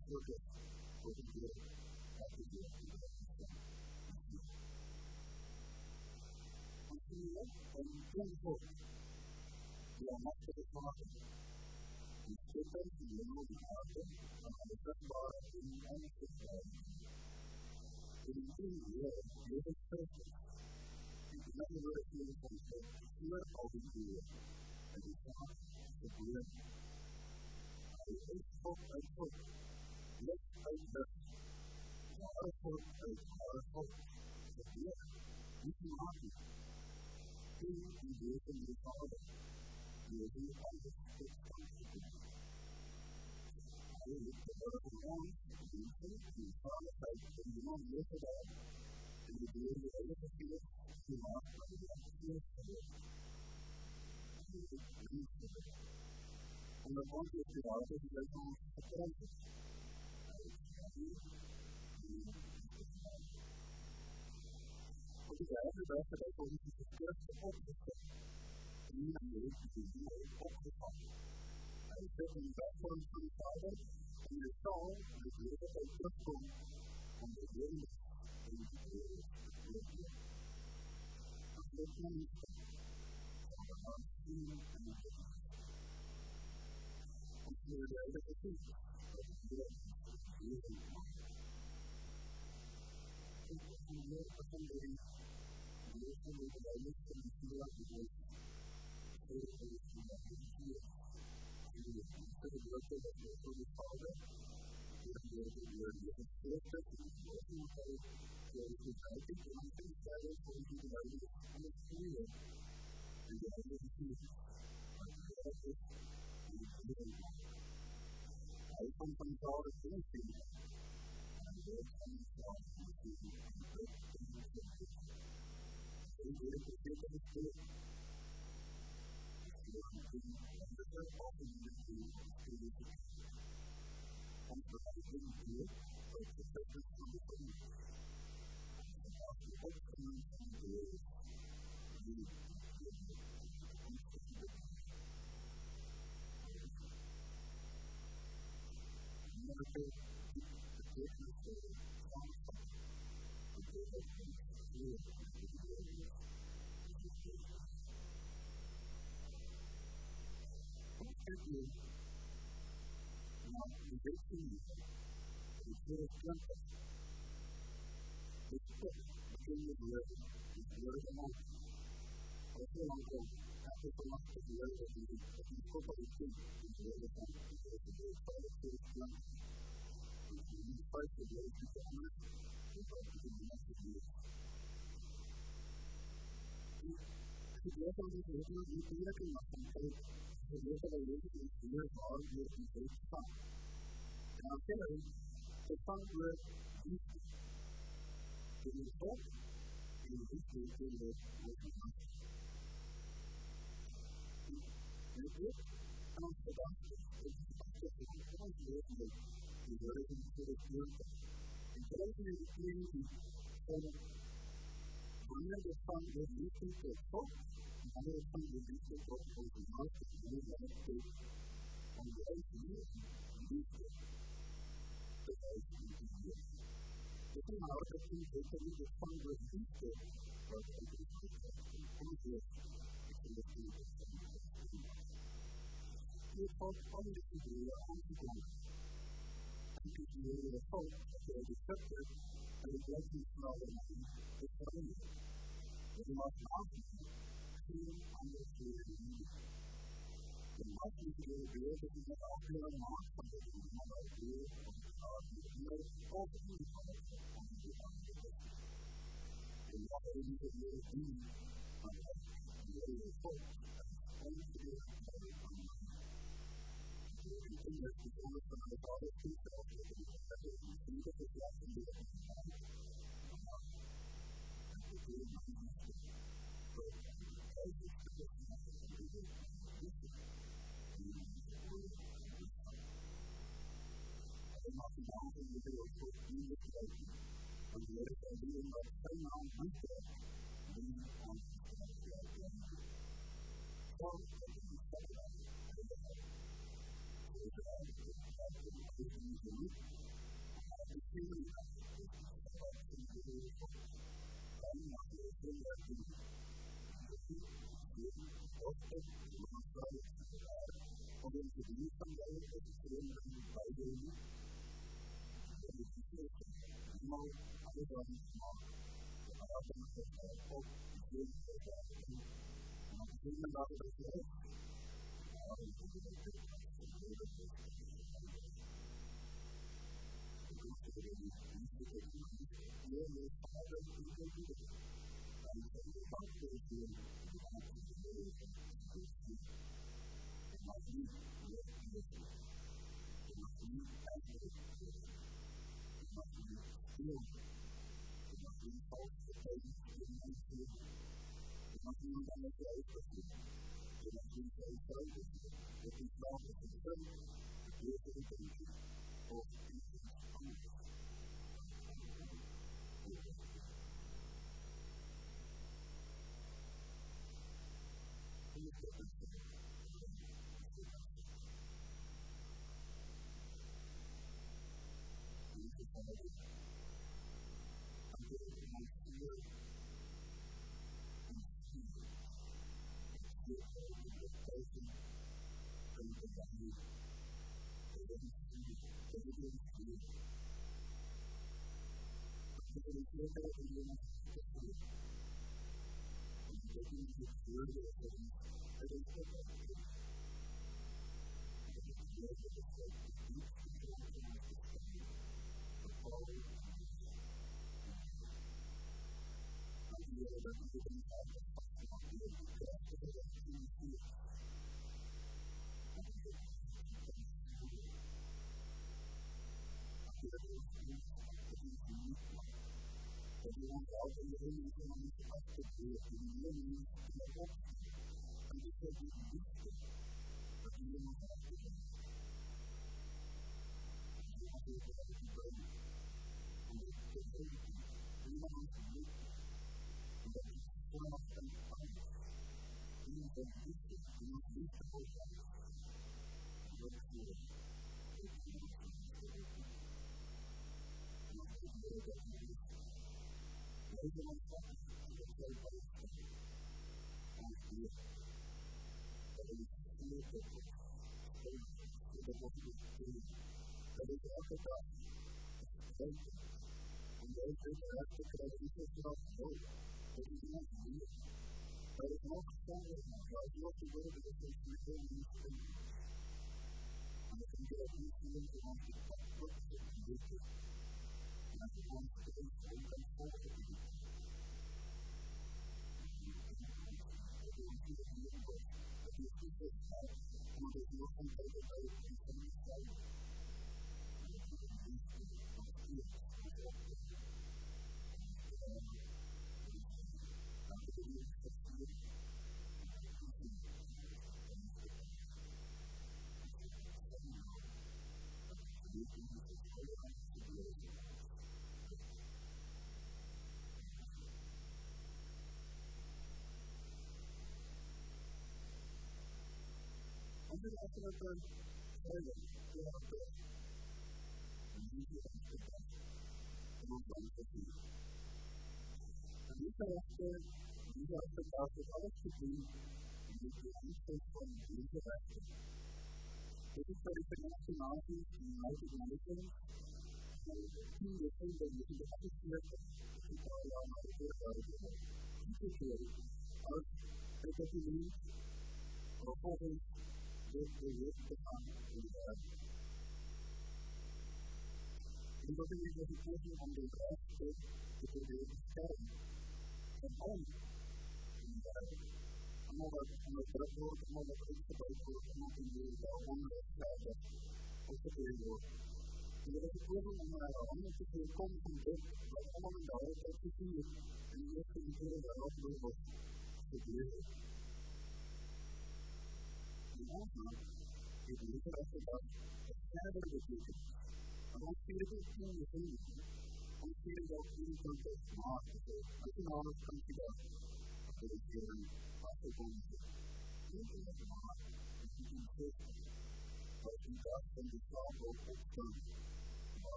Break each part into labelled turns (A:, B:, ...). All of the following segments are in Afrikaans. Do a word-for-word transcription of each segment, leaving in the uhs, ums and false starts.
A: look at what he did after the and then hope. We are not for the Father. We sit them to the Lord and Father, and on the first bar in the answer bar. It is in the Lord, it is perfect. You can never let it be in the Lord, let all be good. And it's not the good. I hope, I hope. Let's fight that. I hope, I hope. But yet, we can argue. He is the the Father. He is the Father. I look at the other one, and you say, you saw the type, and you want to look at that, and you do the other thing, you want to look at it. And the one is the other, you don't know the presence. Porque a essa data da política de criança pouco de tempo. E na noite de dia é pouco de tempo. Aí você tem que dar uma solicitada, e então, depois da transformação, quando eu vejo, eu vejo, eu vejo, a transformação, a transformação, a prioridade é assim, a prioridade é assim. Primeiro, eu também, eu também trabalho com o que eu aprendi. Eu aprendi na vida, e eu gosto da pessoa de fora, eu gosto de ver a resposta, e eu gosto de ver a resposta, e eu não tenho cara de continuidade como filha. E eu acho que aí, quando eu falo assim, I will come down to the people in the city. They will be taken to the city. They will be under open the city to the city. And so I didn't do it, but the purpose of the city. And after all coming from the world, we will be able to come to the city. Never take the business of the concept of the open field of the world. What should you now invest in you? The full concept. The step between the world is where the month. I feel like after the month of the world, I think it's probably true in the world of the month. It's a very powerful concept. In the first of the way to get on it, we have to do the next of the year. If you have any questions, you can let me know. If you have any questions, you can call me and we can talk. And I'll tell you, the fun word is to be taught and this is to be what we want. And this comes to us. It's just a point where we is related to the future. And so it is clearly that one of the funds that we think is hope, another fund that we think of as the market, and we have to on the right view, use it. The right view. The thing I also think is that we just fund that we think of as the market, and we have to look at the future. We talk only to the anti-government. Because we have a hope that the scripture and the blessings from our name is telling you. We must not be too understood in you. We must be able to be able to get out there and not something we do not do, or we know all the things on it, and we do not do it. We are able to be able to do on it, and we have a hope that is only to be able to do it on it. We continue to go with some of the other people that we have to see that the blessing is in the life of God. And we do not need to go as we should have not to do it. We need to do it. I am not now in the video for being the blessing. And the other thing we are so now with that, we want to have the blessing. So, I think that's what I want to do. We have to have the blessing of the human aspect of the individual. I'm not going to let you often alongside God, or going to do something that is going by doing that is different. You know, I was on the small, but I often say, I hope you do that. And I'm thinking about it as well. I was going to do it.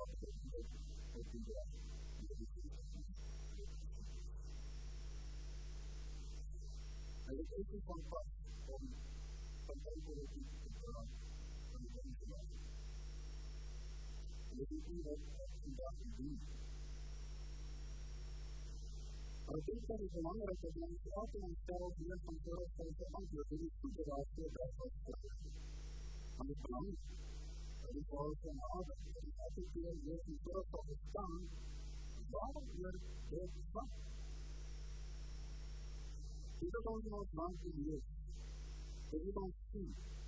A: Education context on contemporary uh, conventional. Education that conducts these. I think that is one of the things often installed here from Torah social hunger that is super after that of on the ground. That is also an order. And I think we are working Torah for the sun. While we're there to stop. People don't know how to live. They don't see.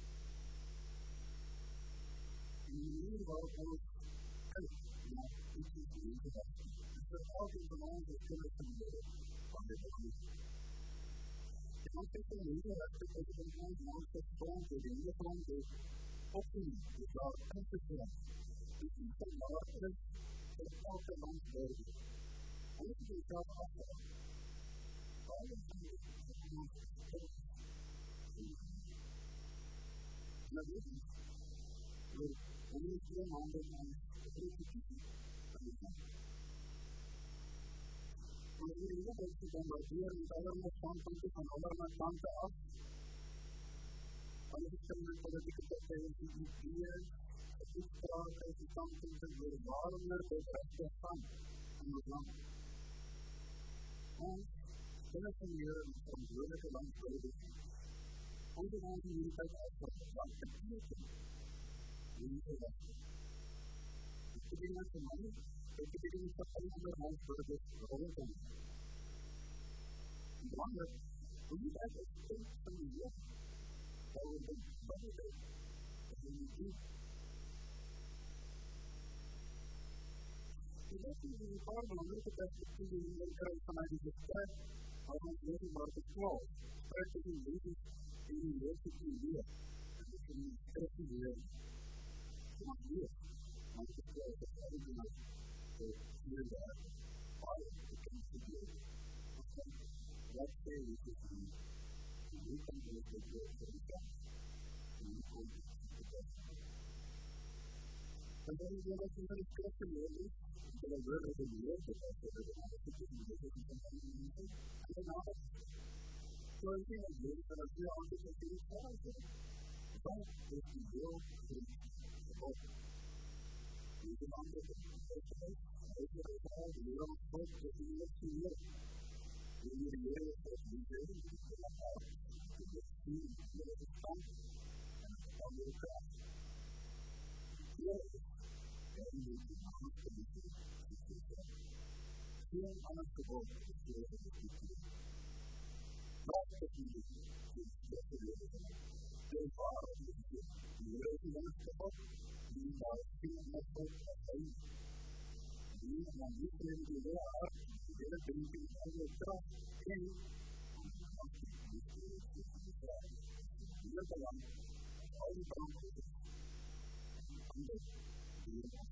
A: And you need all those help. Not teaching you to that. So all these belong to Torah to live on the ground. I don't think they need that because they don't want to strong to the uniform to open without emphasis. This is the largest of all the long days. I need to be self also. All the things that we want to take. Now this is the only thing on the line that we can keep it. When we look at the idea of government responsibility and government response to us, I understand that political security is here. This process is something that will environment will affect the sun and the ground. And there are some years from political uncertainty. On the one hand, we have also like the future. We need to have it's giving us the money, it's giving us the money on the house for this whole thing. And one that we need to have a space for the year. That will be better than we need to. The lesson is in part of a little bit of the thing we make out of tonight is the spread of the living market flow. Spread to the leaders in the university year. And it's in the thirty years. It's not year. Not the flow of the other night. So hear that. Why it comes to you. Okay. Let's say this is the we can do it with your very best. And we can do it with the best. And then we have some very special ways. But I really didn't know that I said that I think it's a different thing than anything. I don't know. So I think I did, but I feel I'm just a bit talented. But if you will, then the book. You can also get the face-to-face. I feel like all the little folks that you look to you. You need to get it as you do. You can get out. You can see, you can get it fun. And it's all your craft. Yeah. And you need to constantly do it. Feeling uncomfortable with the feeling of the future. Not that you need to get to the other thing. Very far of the future. You really uncomfortable. You are feeling uncomfortable at home. You are listening to your heart. You are thinking of yourself. And you are not thinking of yourself. You are the one. All the boundaries. And under the universe.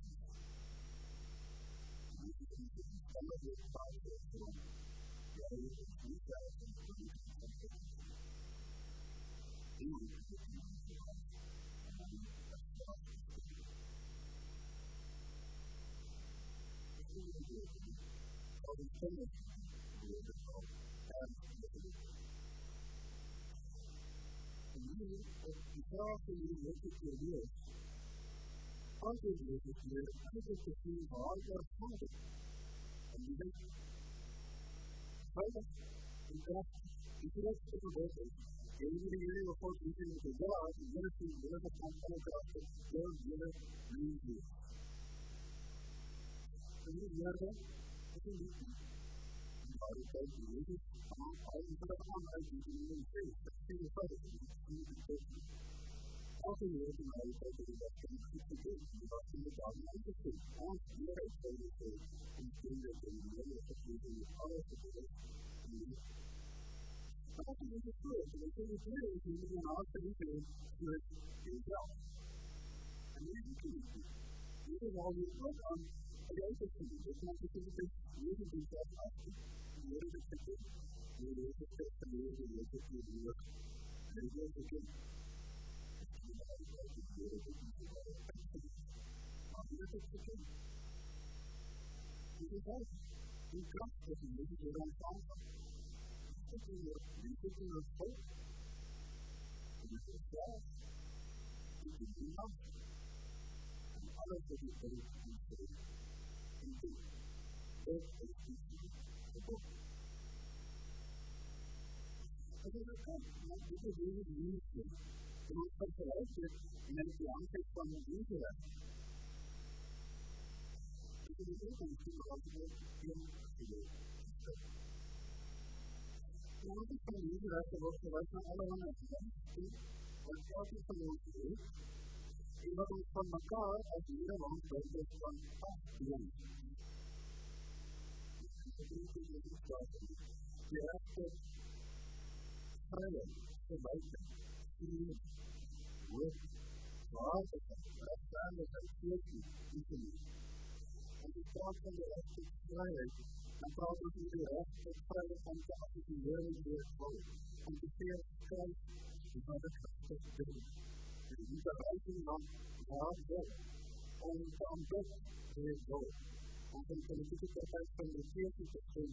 A: Some of your projects from Yahoo to three thousand three hundred you will be looking at your life and you will have to start to speak. If you will do it, I'll be finished with the result and with the result. And you, before after you look at your list, after you look at your list, you get to see all your projects. And you just focus and just interest in the workers. And you can hear your folks looking at the God and let us see where the content of the Lord will lead you. And you hear that? I think you can. And God is saying, you need to come out into the contact you can even see. Let's see your focus. You can take it. Also, you can know that there is a thing to do. You are in the God and interested. And you are able to say, and see that there is many of the people who are also there. I don't think it's true. So the thing is here is you can also do it yourself. And you can do it. You can always work on the other thing. It's not because you can do self-acting. You can do it. You can do it. You can do it. You can do it. You can do it. Dit is het kind. Dit is het. Die kracht is een beetje door ons aanval. Dit is een beetje door ons volk. Dit is het zelf. Dit is die man. En alles wat ik wil in het en doen. Dat is het boek. Dat is het kind. Maar dit is heel nieuws. En ons vergelijkt met die aankijk van de Israël. Het is ook een goede antwoord in de Maar het is van Israël zoals wij van allemaal hebben. Wat elk is van ons is, en wat ons van elkaar als Nederland beter van afdoen. Het is niet in de staat. Je hebt het vrijheid, verwijten, vrienden, woord, waardigheid, rechtvaardigheid, eerlijk, niet. En die praat van de recht tot vrijheid, dan praat ook over de recht tot vrijheid om te associëren met het volk. Om te zeer krijg, wat het recht tot doen. En die bereiking van waar wil, om te ontdekken wie het wil. Om een politieke partij van de veertien te doen.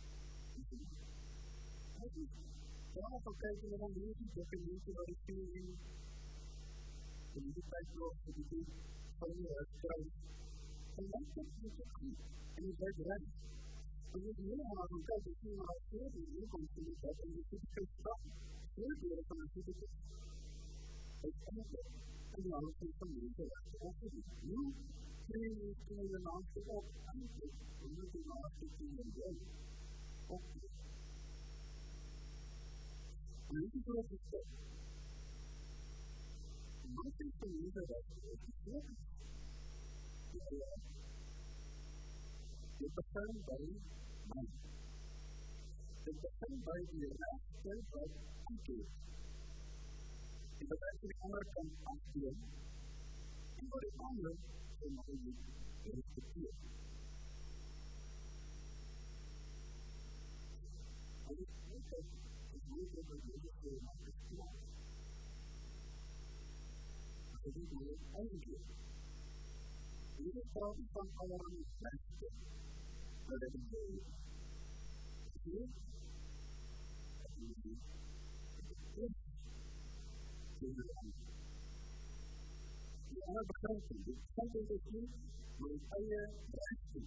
A: Ja, van kijken naar een music, dat is niet wat ik zie in de music nog te doen van de strijd. En dat is niet goed. En je bent recht. En je moet helemaal van kijken, ik zie maar als je in de toekomst in het en je ziet het stap. Heel veel van het ziet het. Het is niet. En dan is het van de recht. En dat is nu. Kun je niet kunnen je naam op. En je moet je naam in je wil. Ook niet. En dit is wat ik zeg. Maar het is van de recht. Het is niet. Het begint bij mij. Het begint bij die rechter wat goed is. En dat is de andere kant afdoen. En wat de andere en wat je respecteert. En ik weet dat het moeilijk is om deze twee mensen te maken. Maar het is niet eigenlijk. Dit is wel van allerlei mensen. Maar dat is heel veel. Dat is niet. Dat is niet. Die andere begrijpen. Dit gaat dus niet met een eigen rechten.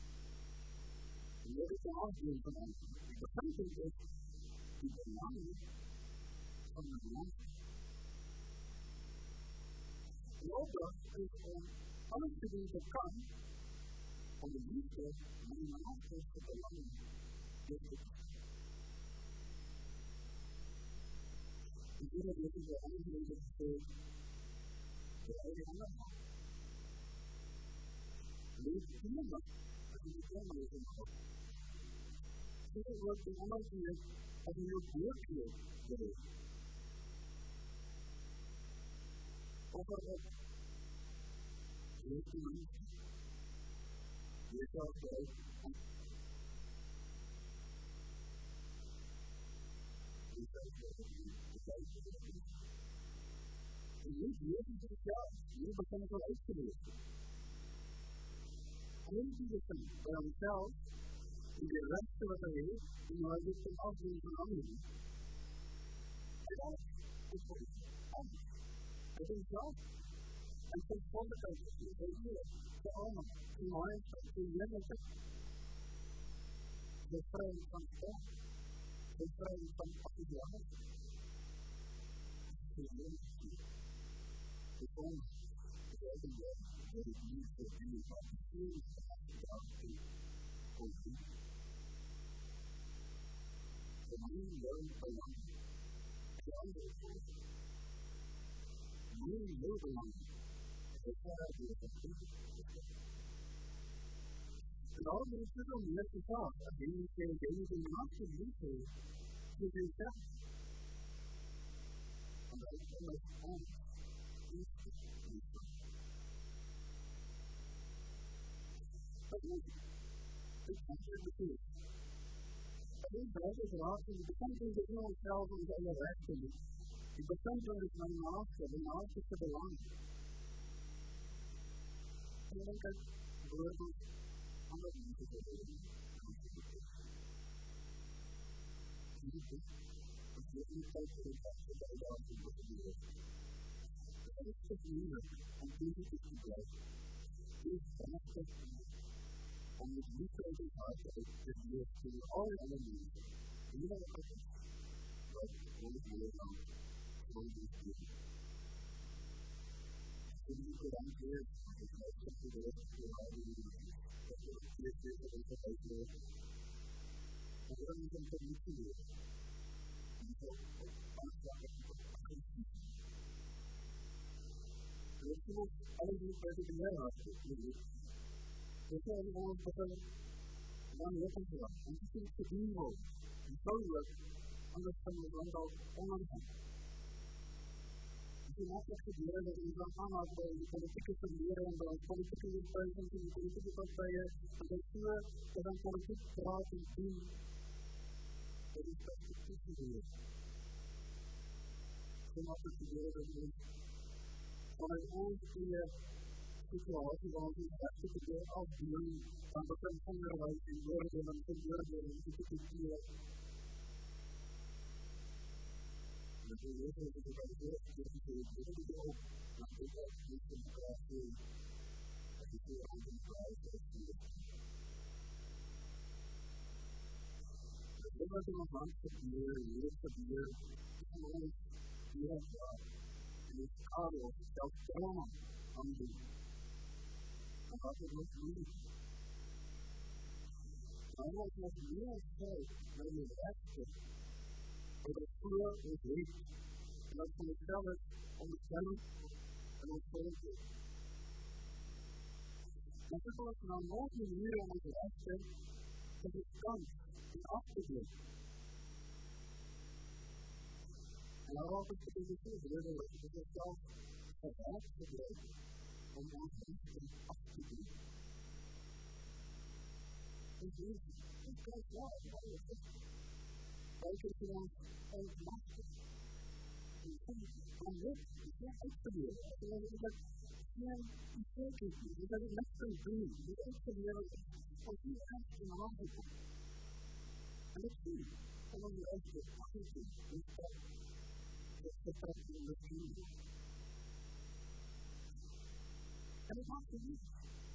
A: En dat is de afdeling van ons. Die begrijpen is die belangen van de land. De opdracht is om alles te doen wat kan om de liefde van de naasten te belangen. Ik wil dat dit is de andere dat voor de eigen handen gaat. Dit is iemand. Dat is het helemaal niet in de hoofd. Dit is wat de andere keer als een heel woordje is. Over het Dit is een Dit is een En nu Jezus is ja, nu begin ik al uit te lezen. Alleen die het dan bij onszelf, in de rechten wat hij heeft, en waar dit ten afdoen van anderen. En dan is het anders. Het is zelf. En ten volle tijd is het heel veel. De allemaal, de maaien, de jennigen. De vrijheid van God. De vrijheid van afgejaagd. De jennigen. De zon. De eigen dat ik niet zo heel van de zon gedacht heb. Over. De nieuwe leuk belang. De andere voor. Nieuwe leuk belang. De vrijheid van God. En al die dingen die net gezegd, dat die niet geen dingen die je maakt, die niet zo. Die je zegt. En dat is alles anders. Dat is het antwoord. Dat is de hele vraag. Je bekent in de wereld zelf om alle rechten. Je bekent in het mijn naaste, de naaste te belangen. En dan kan woorde ander mense verwede. Jesus, as jy nie tyd vir die vaste bylaat in die wereld. Dit is te moeilik om bezig te bly. Dit is prachtig om met liefde uit die hart uit te leef vir al die ander mense. En nie wat ek is, wat ons leer dan rond die leven. As jy die Koran lees, as jy het te lees vir al die mense, as jy het lees vir al die uitlees, en dan moet jy dit nie te lees. En so, aanslag en agressie. En ek sien ook alle die by die leerhaas lees. Dit is al ons begin dan weet ons wel. En dit is te doen word. En so ook, anders kan ons land al onlangs. Het is makkelijk gebeuren dat ons dan aanhaalt by die politieke verlede en by die politieke bestuiving en die politieke partijen en dat so, dat dan politiek praat en doen dat die perspektief gebeuren. So makkelijk gebeuren dat ons vanuit ons die situasie waar ons beste gebeur afdoen van begin onderwijs en woorde en verwoorde en institutie. En dat we weten dat we bij de eerste keer die ook naar de eerste democratie en die twee andere vrijheid uitvoeren. Dit wat in ons land gebeur, hier gebeur, is ons hier waar. En die skade of self trauma aandoen. En wat is ons moeilijk? Maar wat ons meer kijkt naar die rechte, wat het voor ons heeft, en dat van onszelf onderstellen en ons volk is. Maar dit was nou nooit manier om ons rechte te bestaan en af te doen. En daarom is het dus niet redelijk dat het zelf gewerkt te blijven om ons rechten af te doen. En Jezus, ik kijk wel op alle rechten. Kijk eens in ons ontmachten. En soms kan dit niet uit te leren. En dan is het geen zekerheid. Je kan het net zo doen. Je kan het leren om die echt in handen te doen. En dat zie je. En dan die echt afgezien. Dus dat is perfect in de vrienden. En dat maakt het niet.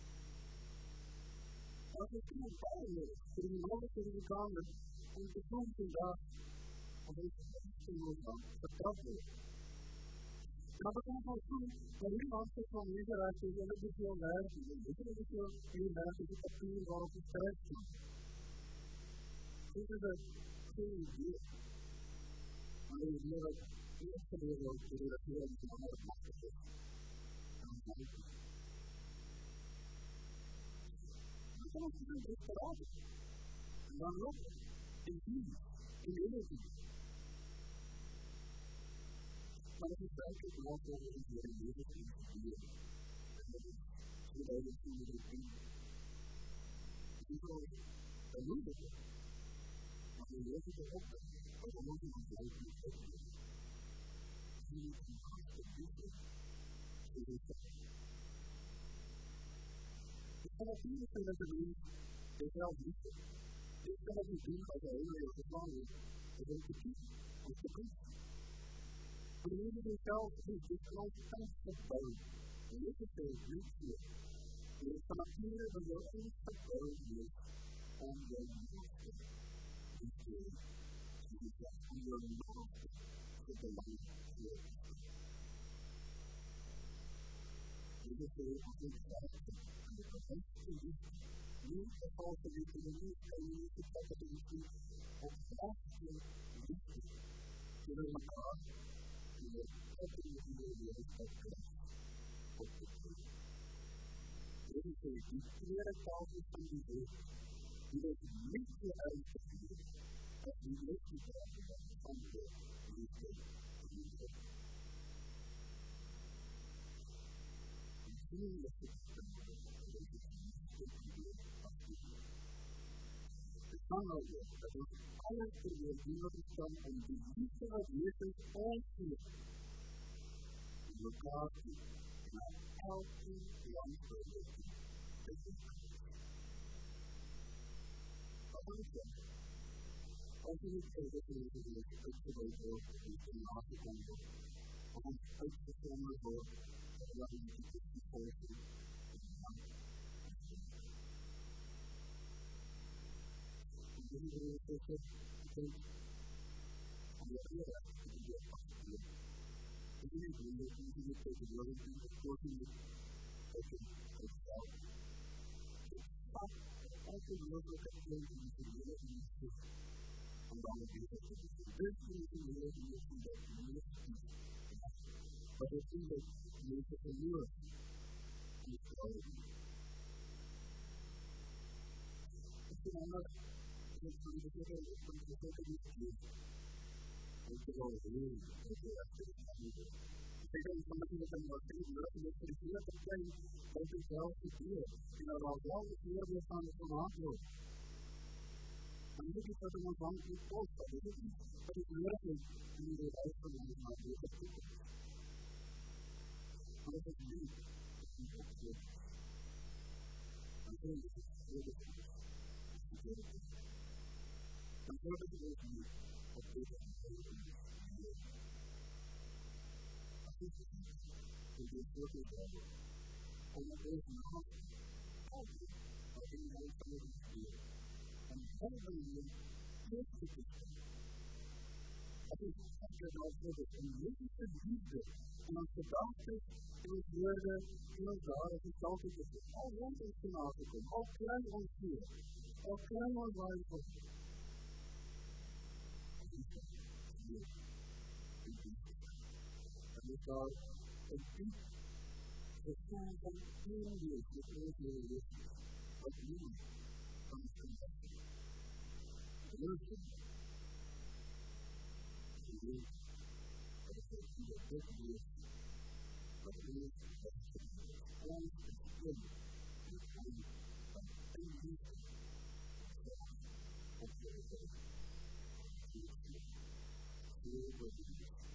A: Als ik in het bouwen voor die mogelijke in de kamer om te doen vandaag om deze te doen, verteld wordt. En dat betekent ook goed dat iemand zich van deze raad is en dat is heel werk. En dit is heel veel werk in de papier waarop het terecht komt. Dit is een goede idee. Maar de idee dat de eerste wereld de relateren met een andere macht is. En dat is niet. Dan kan het niet echt veranderen. En dan ook in die, in energie. Maar het is eigenlijk wel voor de wereld in te gebeuren. En dat is tweeduizend tweeëntwintig. Het is wel een moeilijke. Maar we weten het ook dat we moeten ons leven niet opnemen. We moeten ons perspectieven gerichten. Ik kan het niet zeggen dat we dit wel niet doen. Ik kan het niet doen als de hele wereld plan is. Dat is te kiezen. Dat is te kiezen. We moeten onszelf niet dit constant verbouwen. En dit is de liefde. En het van nature dat we ons verbouwen is om de liefde te doen. En het is om de liefde te belangen te doen. Dit is de ontwikkeling en de perfecte liefde. Nu de valse liefde en nu kan je niet vertrekken de liefde op echte liefde. Zullen we elkaar in de echte liefde respect krijgen op de toer. Dit is de tweede basis van die liefde. Die is liefde uit te voeren. Dat die liefde krijgen van de liefde en liefde. En hier is het bestaan. Het kan al weer dat we alles probeer doen staan om de liefde wat Jezus ons geeft. In elkaar te not healthy long religion. This is I want to say, also we say that there is a particular book in the African book. I want to take the former book that allows you to get the person in the life. And then there is a book, I think, on the other hand, you can get possibly. And then you can easily take the other thing, the working with person itself. Also, you look at the things and you can really use this and all of these things. This is the relationship that you need to do. But the thing that you need to do is quality. It's not just from the people that come to the community. It's all really good. Because somebody was in the thing, you're looking at the idea of the thing, everything else is here. You know, all the idea of the fund is from outward. And this is something that's wrong with the post, but it isn't. But it's literally, you need to ask for one of my beautiful people. What does it mean? People to I'm saying this is really good. It's a good thing. And what does it mean? A good thing. I think it's to be working better. And that is not healthy. I think that is something to do. And healthy is to be I think there's also this unlimited use and als gedachte in het woorden in ons daar is het altijd is het al rond ons genade komt, al klein ons hier, al klein ons waar het komt. En is daar een diep gevoel van eenheid met ons leven, wat niemand kan veranderen. Luister. Believe that if they see a good news, but news that is all is good, you find that they use it. So, hopefully, they will see it. Feel what it is.